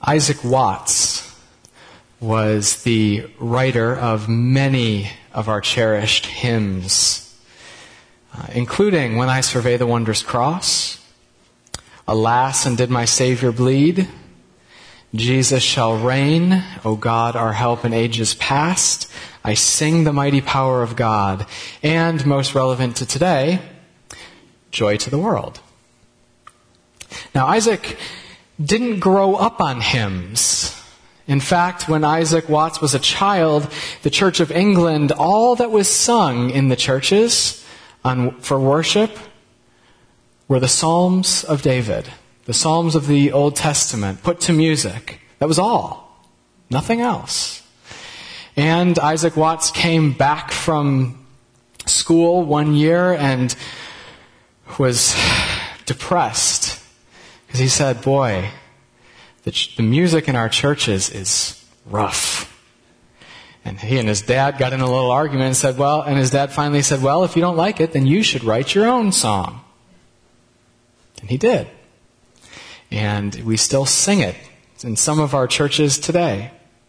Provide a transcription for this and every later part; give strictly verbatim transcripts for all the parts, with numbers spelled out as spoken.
Isaac Watts was the writer of many of our cherished hymns, uh, including When I Survey the Wondrous Cross, Alas, and Did My Savior Bleed, Jesus Shall Reign, O God, Our Help in Ages Past, I Sing the Mighty Power of God, and most relevant to today, Joy to the World. Now, Isaac didn't grow up on hymns. In fact, when Isaac Watts was a child, the Church of England, all that was sung in the churches on, for worship were the Psalms of David, the Psalms of the Old Testament, put to music. That was all. Nothing else. And Isaac Watts came back from school one year and was depressed because he said, boy, the, ch- the music in our churches is rough. And he and his dad got in a little argument and said, well, and his dad finally said, well, if you don't like it, then you should write your own song. And he did. And we still sing it in some of our churches today.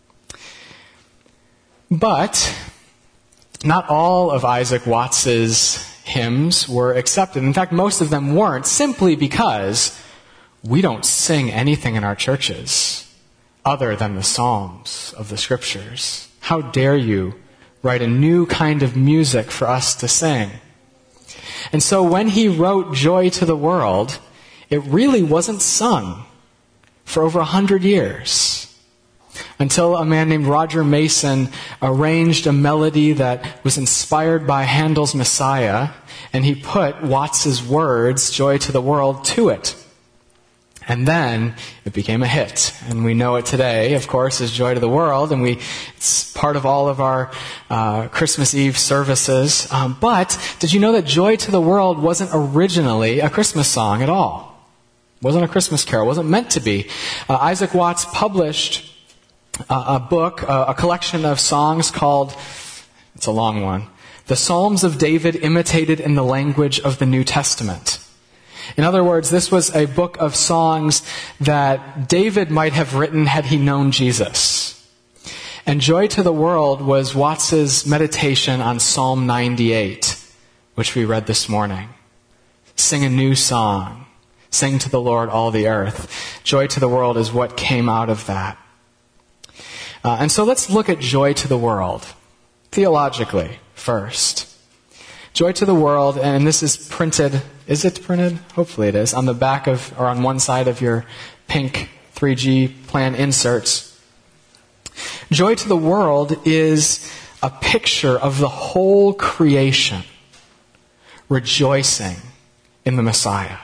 But not all of Isaac Watts's hymns were accepted. In fact, most of them weren't, simply because we don't sing anything in our churches other than the Psalms of the Scriptures. How dare you write a new kind of music for us to sing? And so when he wrote Joy to the World, it really wasn't sung for over a hundred years, until a man named Roger Mason arranged a melody that was inspired by Handel's Messiah, and he put Watts's words, Joy to the World, to it. And then it became a hit. And we know it today, of course, as Joy to the World, and we it's part of all of our uh, Christmas Eve services. Um, but did you know that Joy to the World wasn't originally a Christmas song at all? It wasn't a Christmas carol. It wasn't meant to be. Uh, Isaac Watts published uh, a book, uh, a collection of songs called, it's a long one, The Psalms of David Imitated in the Language of the New Testament. In other words, this was a book of songs that David might have written had he known Jesus. And Joy to the World was Watts's meditation on Psalm ninety-eight, which we read this morning. Sing a new song. Sing to the Lord all the earth. Joy to the World is what came out of that. Uh, and so let's look at Joy to the World, theologically first. Joy to the World, and this is printed, is it printed? Hopefully it is, on the back of, or on one side of your pink three G plan inserts. Joy to the World is a picture of the whole creation rejoicing in the Messiah.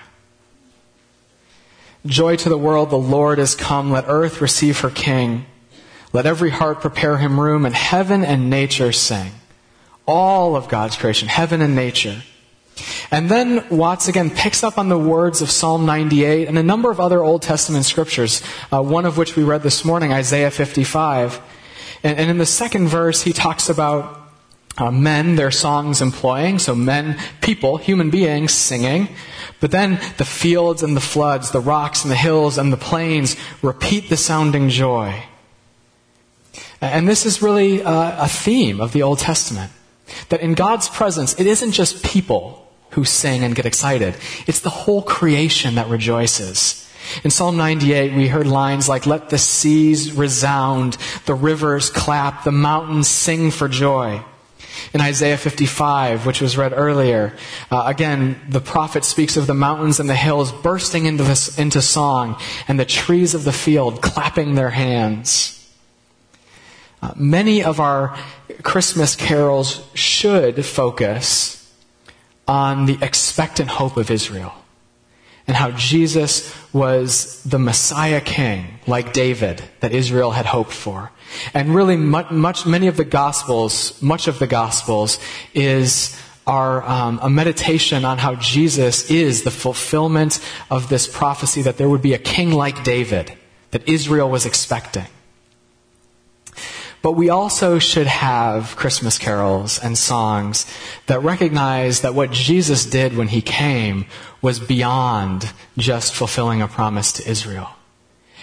Joy to the world, the Lord is come, let earth receive her King. Let every heart prepare him room, and heaven and nature sing. All of God's creation, heaven and nature. And then Watts again picks up on the words of Psalm ninety-eight and a number of other Old Testament scriptures, uh, one of which we read this morning, Isaiah fifty-five. And, and in the second verse, he talks about uh, men, their songs employing, so men, people, human beings singing. But then the fields and the floods, the rocks and the hills and the plains repeat the sounding joy. And this is really uh, a theme of the Old Testament. That in God's presence, it isn't just people who sing and get excited. It's the whole creation that rejoices. In Psalm ninety-eight, we heard lines like, let the seas resound, the rivers clap, the mountains sing for joy. In Isaiah fifty-five, which was read earlier, uh, again, the prophet speaks of the mountains and the hills bursting into, this, into song, and the trees of the field clapping their hands. Uh, many of our Christmas carols should focus on the expectant hope of Israel and how Jesus was the Messiah King, like David, that Israel had hoped for. And really, much, much many of the Gospels, much of the Gospels is our um, a meditation on how Jesus is the fulfillment of this prophecy that there would be a king like David that Israel was expecting. But we also should have Christmas carols and songs that recognize that what Jesus did when he came was beyond just fulfilling a promise to Israel.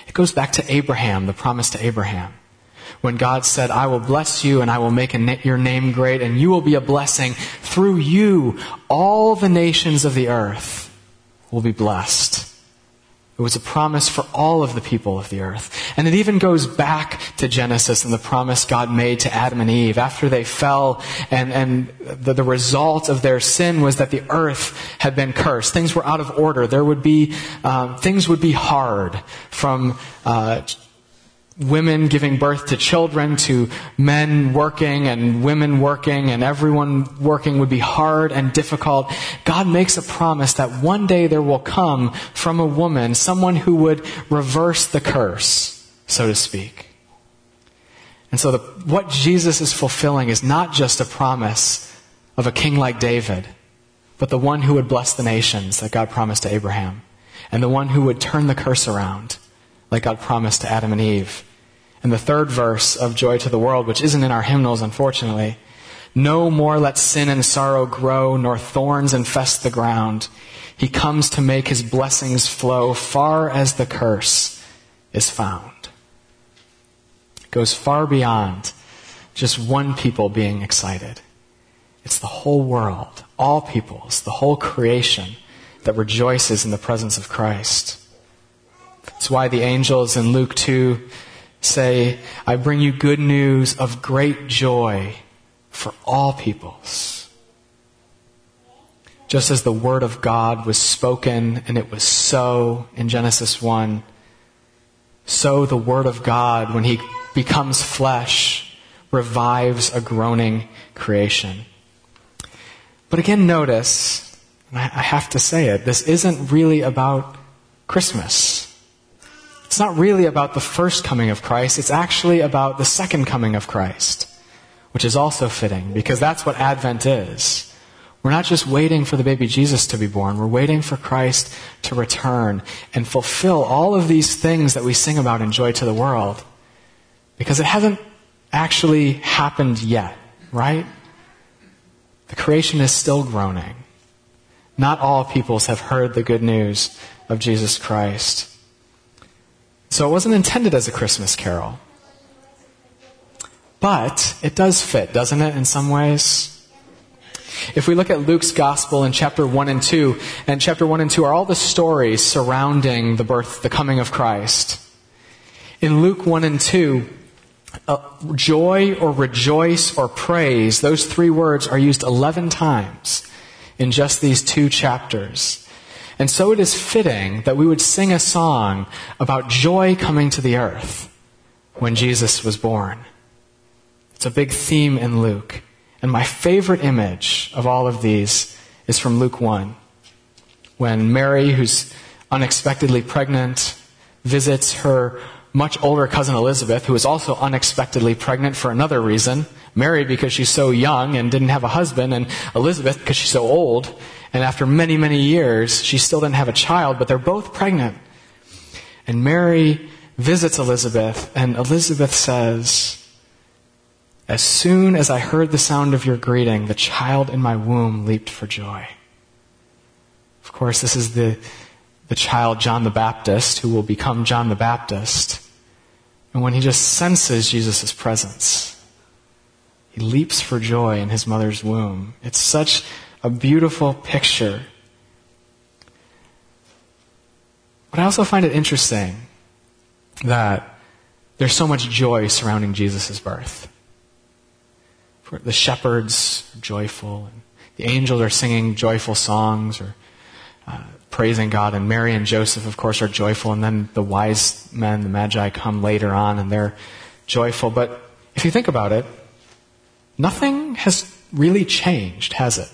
It goes back to Abraham, the promise to Abraham. When God said, I will bless you and I will make a na- your name great and you will be a blessing. Through you, all the nations of the earth will be blessed. It was a promise for all of the people of the earth. And it even goes back to Genesis and the promise God made to Adam and Eve after they fell, and, and the, the result of their sin was that the earth had been cursed. Things were out of order. There would be, um, things would be hard, from uh, women giving birth to children to men working and women working and everyone working would be hard and difficult. God makes a promise that one day there will come from a woman someone who would reverse the curse, so to speak. And so the, what Jesus is fulfilling is not just a promise of a king like David, but the one who would bless the nations that God promised to Abraham, and the one who would turn the curse around like God promised to Adam and Eve. And the third verse of Joy to the World, which isn't in our hymnals, unfortunately. No more let sin and sorrow grow, nor thorns infest the ground. He comes to make his blessings flow far as the curse is found. It goes far beyond just one people being excited. It's the whole world, all peoples, the whole creation that rejoices in the presence of Christ. It's why the angels in Luke two say, I bring you good news of great joy for all peoples. Just as the word of God was spoken and it was so in Genesis one, so the word of God, when he becomes flesh, revives a groaning creation. But again, notice, and I have to say it, this isn't really about Christmas. It's not really about the first coming of Christ. It's actually about the second coming of Christ, which is also fitting because that's what Advent is. We're not just waiting for the baby Jesus to be born. We're waiting for Christ to return and fulfill all of these things that we sing about in Joy to the World, because it hasn't actually happened yet, right? The creation is still groaning. Not all peoples have heard the good news of Jesus Christ. So it wasn't intended as a Christmas carol. But it does fit, doesn't it, in some ways? If we look at Luke's gospel in chapter one and two, and chapter one and two are all the stories surrounding the birth, the coming of Christ. In Luke one and two, uh, joy or rejoice or praise, those three words are used eleven times in just these two chapters. And so it is fitting that we would sing a song about joy coming to the earth when Jesus was born. It's a big theme in Luke. And my favorite image of all of these is from Luke one. When Mary, who's unexpectedly pregnant, visits her much older cousin Elizabeth, who is also unexpectedly pregnant for another reason. Mary because she's so young and didn't have a husband, and Elizabeth because she's so old. And after many, many years, she still didn't have a child, but they're both pregnant. And Mary visits Elizabeth, and Elizabeth says, as soon as I heard the sound of your greeting, the child in my womb leaped for joy. Of course, this is the, the child John the Baptist, who will become John the Baptist. And when he just senses Jesus' presence, he leaps for joy in his mother's womb. It's such a beautiful picture. But I also find it interesting that there's so much joy surrounding Jesus' birth. The shepherds are joyful, and the angels are singing joyful songs or uh, praising God, and Mary and Joseph, of course, are joyful, and then the wise men, the Magi, come later on, and they're joyful. But if you think about it, nothing has really changed, has it?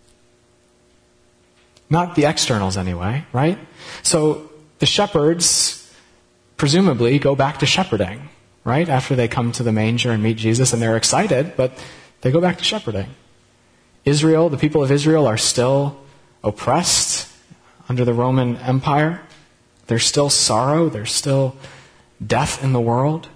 Not the externals anyway, right? So the shepherds presumably go back to shepherding, right? After they come to the manger and meet Jesus, and they're excited, but they go back to shepherding. Israel, the people of Israel, are still oppressed under the Roman Empire. There's still sorrow. There's still death in the world.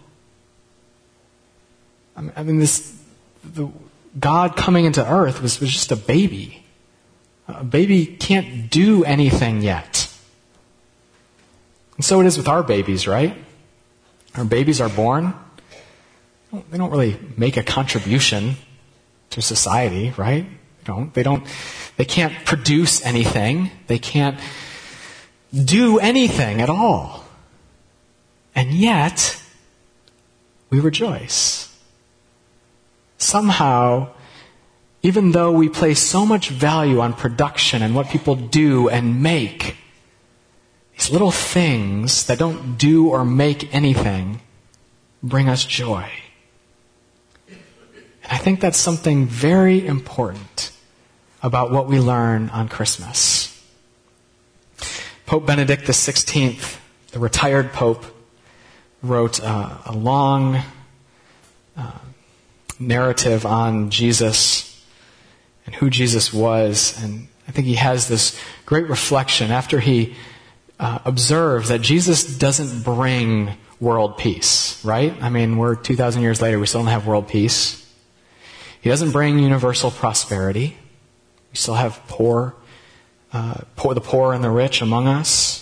I mean, this the, God coming into earth was, was just a baby. A baby can't do anything yet. And so it is with our babies, right? Our babies are born. They don't really make a contribution to society, right? They don't. They don't. They can't produce anything. They can't do anything at all. And yet, we rejoice. Somehow, even though we place so much value on production and what people do and make, these little things that don't do or make anything bring us joy. And I think that's something very important about what we learn on Christmas. Pope Benedict the sixteenth, the retired pope, wrote uh, a long uh, narrative on Jesus and who Jesus was. And I think he has this great reflection after he uh, observes that Jesus doesn't bring world peace, right? I mean, we're two thousand years later, we still don't have world peace. He doesn't bring universal prosperity. We still have poor, uh, poor the poor and the rich among us.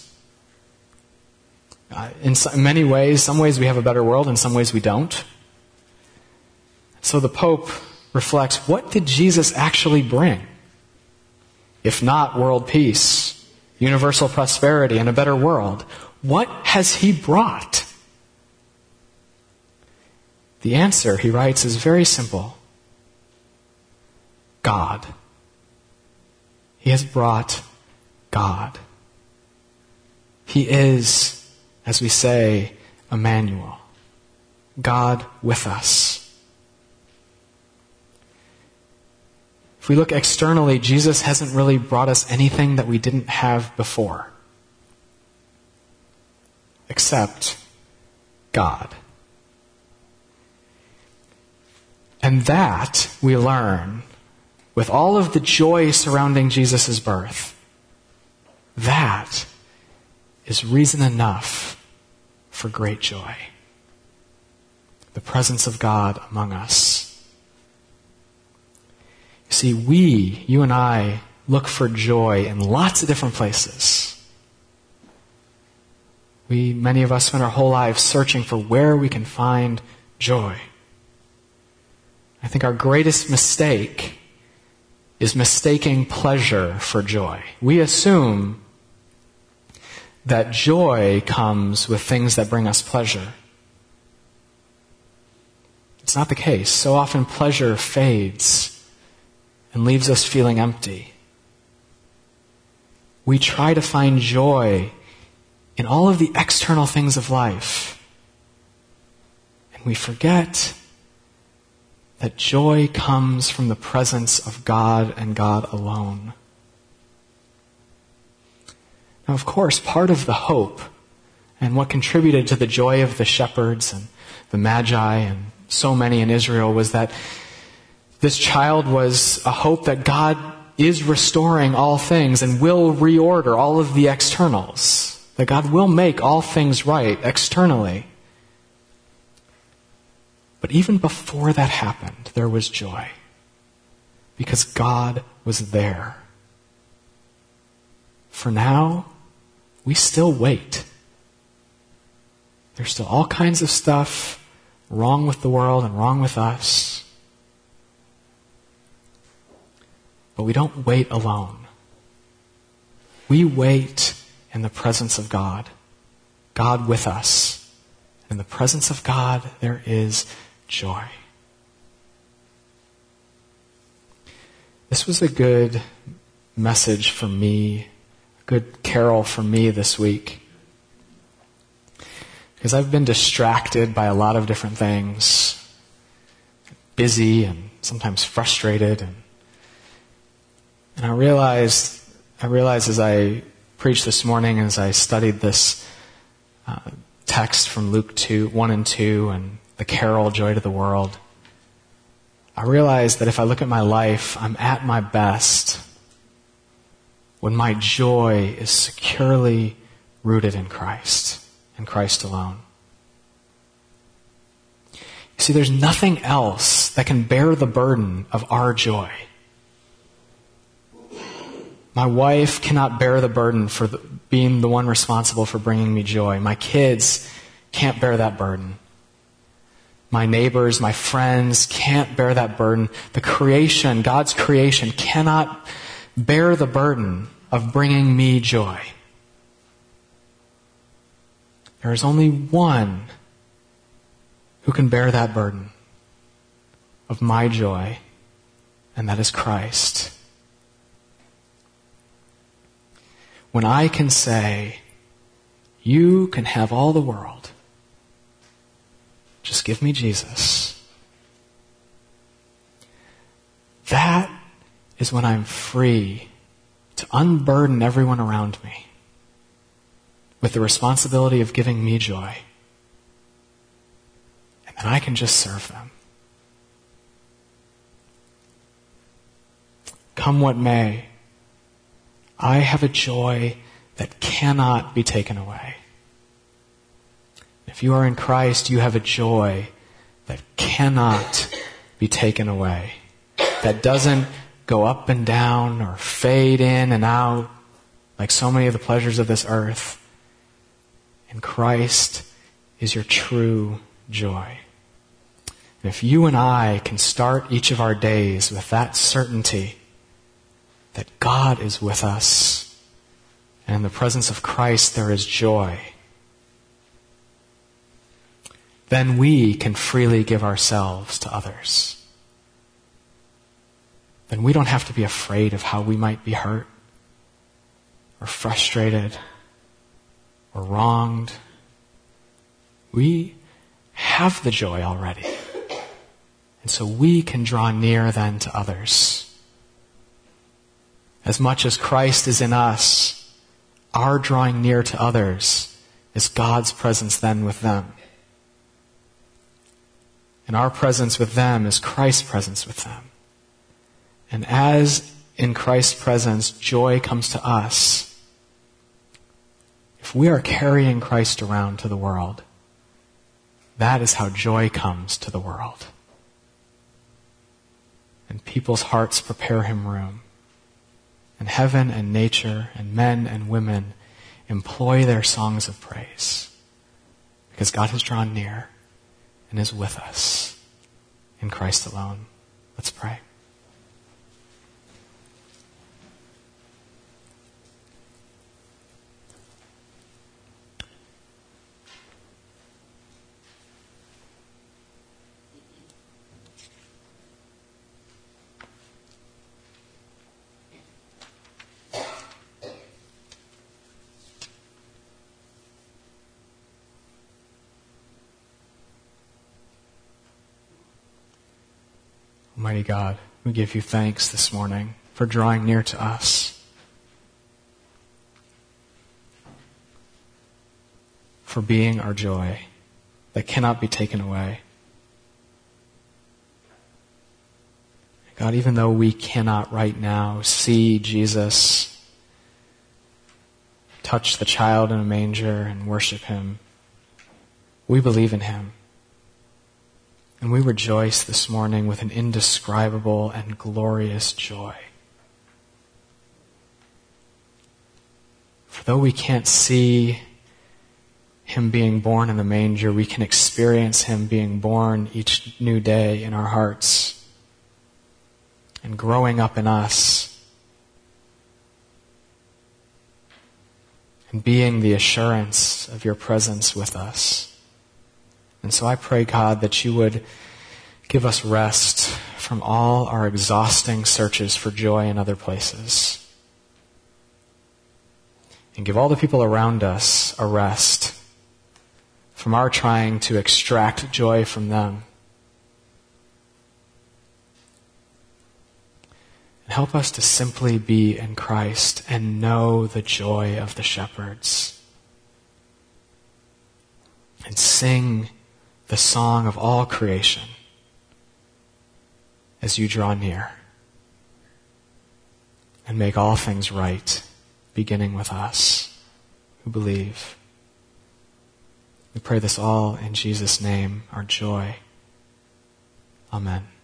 Uh, in, so, in many ways, some ways we have a better world, in some ways we don't. So the Pope reflects, what did Jesus actually bring? If not world peace, universal prosperity, and a better world, what has he brought? The answer, he writes, is very simple. God. He has brought God. He is, as we say, Emmanuel, God with us. If we look externally, Jesus hasn't really brought us anything that we didn't have before, except God. And that we learn with all of the joy surrounding Jesus' birth. That is reason enough for great joy. The presence of God among us. You see, we, you and I, look for joy in lots of different places. We, many of us, spend our whole lives searching for where we can find joy. I think our greatest mistake is mistaking pleasure for joy. We assume that joy comes with things that bring us pleasure. It's not the case. So often pleasure fades and leaves us feeling empty. We try to find joy in all of the external things of life. And we forget that joy comes from the presence of God and God alone. Now, of course, part of the hope and what contributed to the joy of the shepherds and the Magi and so many in Israel was that this child was a hope that God is restoring all things and will reorder all of the externals. That God will make all things right externally. But even before that happened, there was joy. Because God was there. For now, we still wait. There's still all kinds of stuff wrong with the world and wrong with us. But we don't wait alone. We wait in the presence of God. God with us. In the presence of God, there is joy. This was a good message for me, a good carol for me this week. Because I've been distracted by a lot of different things. Busy and sometimes frustrated. And, and I realized, I realized as I preached this morning, as I studied this uh, text from Luke two, one and two, and the carol, Joy to the World, I realized that if I look at my life, I'm at my best when my joy is securely rooted in Christ, and Christ alone. You see, there's nothing else that can bear the burden of our joy. My wife cannot bear the burden for the, being the one responsible for bringing me joy. My kids can't bear that burden. My neighbors, my friends can't bear that burden. The creation, God's creation, cannot bear the burden of bringing me joy. There is only one who can bear that burden of my joy, and that is Christ. When I can say, you can have all the world, just give me Jesus. That is when I'm free to unburden everyone around me with the responsibility of giving me joy. And then I can just serve them. Come what may, I have a joy that cannot be taken away. If you are in Christ, you have a joy that cannot be taken away. That doesn't go up and down or fade in and out like so many of the pleasures of this earth. And Christ is your true joy. And if you and I can start each of our days with that certainty that God is with us, and in the presence of Christ there is joy, then we can freely give ourselves to others. Then we don't have to be afraid of how we might be hurt, or frustrated, or wronged. We have the joy already. And so we can draw near then to others. As much as Christ is in us, our drawing near to others is God's presence then with them. And our presence with them is Christ's presence with them. And as in Christ's presence joy comes to us, if we are carrying Christ around to the world, that is how joy comes to the world. And people's hearts prepare him room. And heaven and nature and men and women employ their songs of praise. Because God has drawn near and is with us in Christ alone. Let's pray. Almighty God, we give you thanks this morning for drawing near to us, for being our joy that cannot be taken away. God, even though we cannot right now see Jesus, touch the child in a manger and worship him, we believe in him. And we rejoice this morning with an indescribable and glorious joy. For though we can't see him being born in the manger, we can experience him being born each new day in our hearts and growing up in us and being the assurance of your presence with us. And so I pray, God, that you would give us rest from all our exhausting searches for joy in other places. And give all the people around us a rest from our trying to extract joy from them. And help us to simply be in Christ and know the joy of the shepherds. And sing the song of all creation as you draw near. And make all things right, beginning with us who believe. We pray this all in Jesus' name, our joy. Amen.